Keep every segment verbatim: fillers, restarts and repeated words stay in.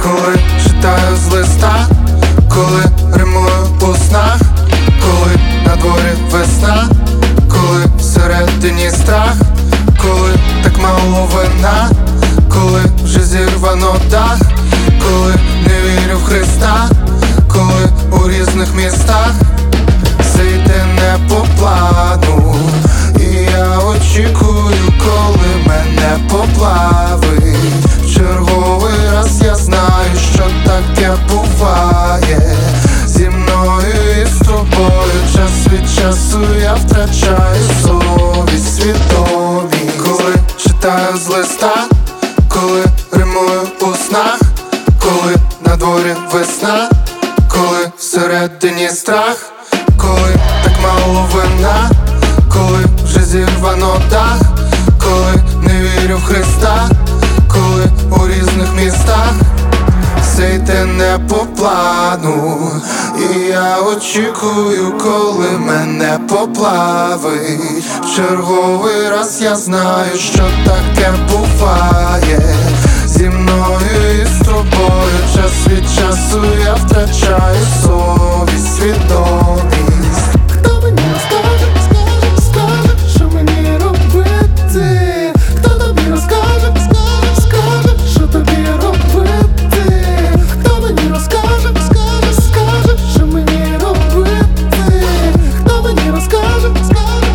коли читаю з листа, коли римую у снах, коли на дворі весна, коли всередині страх, коли так мало вина, коли вже зірвано дах, коли не вірю в Христа, коли у різних містах все йде не по плану, і я очікую, коли мене поплавить. В черговий раз я знаю, що таке буває зі мною і з тобою. Час від часу я втрачаю совість, свідомість. Коли читаю з листа, коли римую у снах, коли на дворі весна, коли всередині страх, коли так мало вина, коли вже зірвано дах, коли не вірю в Христа, коли у різних містах все йде не по плану, і я очікую, коли мене поплавить. В черговий раз я знаю, що таке буває зі мною і з тобою. Час від часу я втрачаю совість, свідомість. Хто мені розкаже, скаже, скаже, що мені робити? Хто тобі розкаже, скаже, скаже, що тобі робити? Хто мені розкаже, скаже, скаже, що мені робити? Хто мені розкаже, скаже.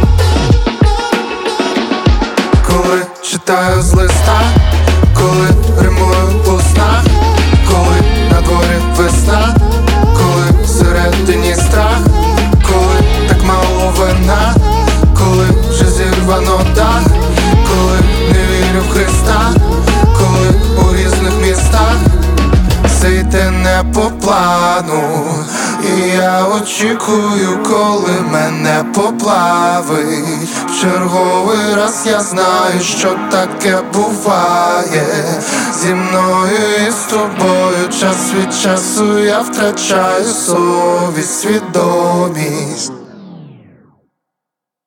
Коли читаю з листа, коли римую у снах, коли на дворі весна, коли всередині страх, коли так мало вина, коли вже зірвано дах, коли не вірю в Христа, коли у різних містах все йде не по плану, і я очікую, коли мене поплавить. В черговий раз я знаю, що таке буває зі мною і з тобою. Час від часу я втрачаю совість, свідомість.